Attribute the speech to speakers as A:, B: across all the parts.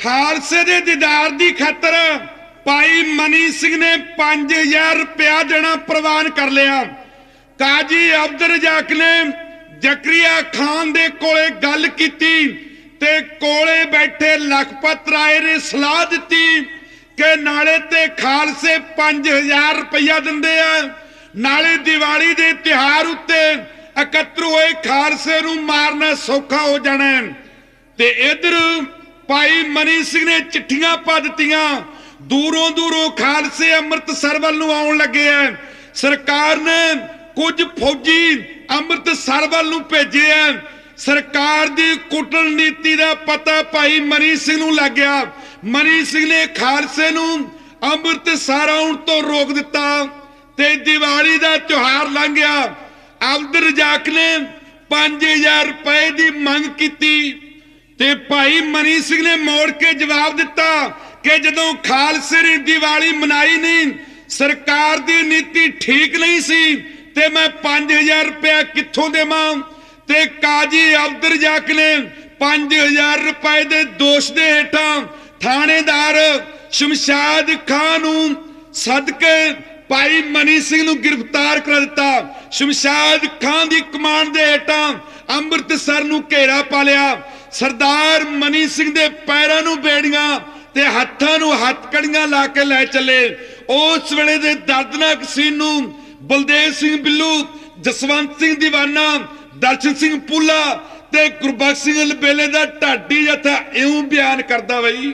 A: खालसे दे दीदार दी खातर भाई मनी सिंह ने 5000 रुपया देना प्रवान कर लिया। काजी अब्दुल रज़ाक ने जकरिया खान दे कोले गल कीती ते कोले बैठे लखपत राय ने सलाह दी कि नाले ते खालसे 5000 रुपया दिंदे आ, नाले दिवाली दे त्योहार उत्ते एकत्र होए खालसे नूं मारना सौखा हो जाना। ते इधर भाई मनी सिंह ने चिट्ठियां पा दित्तियां, दूरों दूरों खालसे अमृतसर वल नूं आउण लगे हैं। सरकार ने कुछ फौजी अमृतसर वल नूं भेजे हैं। सरकार दी कूटनीति दा पता भाई मनी सिंह नूं लग गया। मनी सिंह ने खालसे नूं अमृतसर आउण तो रोक दिता ते दिवाली दा त्योहार लंघ गया। अब्दुल रज़ाक ने 5000 रुपए की मंग की ते भाई मनी सिंह ने मोड़ के जवाब दिता कि जदों खालसे ने दिवाली मनाई नहीं, सरकार की नीति ठीक नहीं सी ते मैं 5000 रुपया कित्थों देवां। ते काजी अब्दुल रज़ाक ने 5000 रुपए के दोष के हेठां थानेदार शमशाद खान नूं सदके भाई मनी सिंह नूं गिरफ्तार कर दिता। शमशाद खान की कमान दे हेठां अमृतसर नूं घेरा पा लिया। सरदार मनी सिंह दे पैरां नूं बेड़ियां ते हत्थां नूं हथकड़ियां ला के लै चले। उस वेले दे दर्दनाक सीन नूं बलदेव सिंह बिल्लू, जसवंत सिंह दीवाना, दर्शन सिंह पुला ते गुरबख्श सिंह लबेले दा ढाडी जथा इउं बयान करदा बई।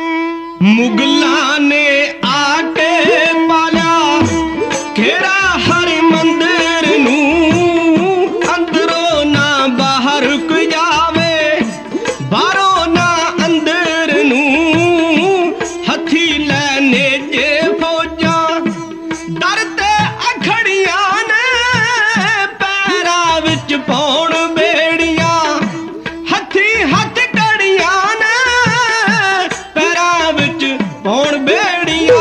B: मुगलां ने आके पालिया घेरा हरि मंदिर नूं, अंदरों ना बाहर कोई जावे, बाहरों ना अंदर नूं, हथी लैने जे फौजां डर ते अखड़ियां ने, पैरां विच पौण बेड़ियां, हथी हथ कड़ियां ने, पैरां विच पौण बेड़ियां।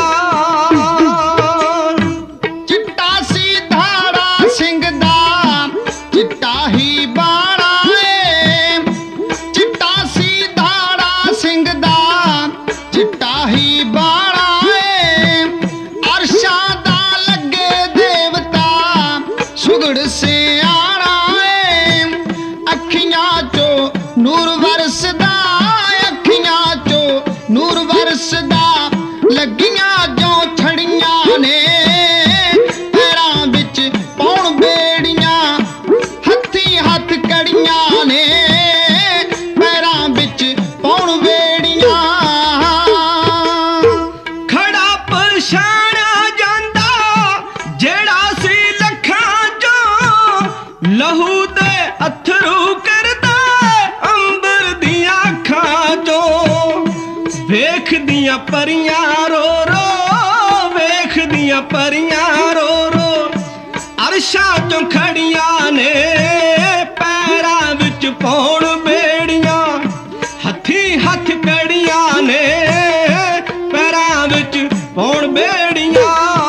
C: चिट्टा सी धाड़ा सिंह दा चिट्टा ही बाड़ा ए, चिट्टा सी धाड़ा सिंह दा चिट्टा ही बाड़ा ए, अरशां दा लगे देवता सुगड़ से आना ए, अखियां चो नूर वरसदा, अखियां चो नूर वरसदा, लगियां जो छड़ियां ने, पैरां विच पौण बेड़ियां, हथी हथ कड़ियां ने, पैरां विच पौण बेड़ियां।
B: खड़ा पछाणिया जांदा जेड़ा सी लखां चों, लहू दे अथरू करदा अंबर दियां अखां चों, वेखदियां परियां रो रो, वेखदियां परियां रो रो, अरशां चों खड़ियां ने, पैरां विच पौण बेड़ियां, हथी हथ कड़ियां ने, पैरां विच पौण बेड़ियां।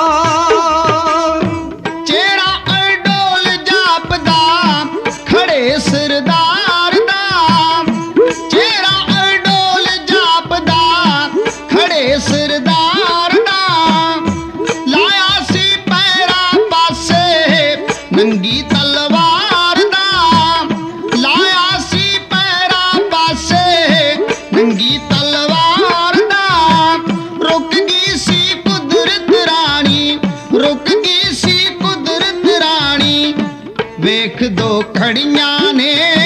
C: चेहरा अडोल जापदा खड़े सरदार दा, चेहरा अडोल जापदा खड़े सरदार दा, लाया सी पैरा पासे नंगी तलवार दा, लाया सी पैरा पासे नंगी तलवार दा, रुक गई सी कुदरत रानी, रुक गई सी कुदरत रानी, वेख दो खड़ियां ने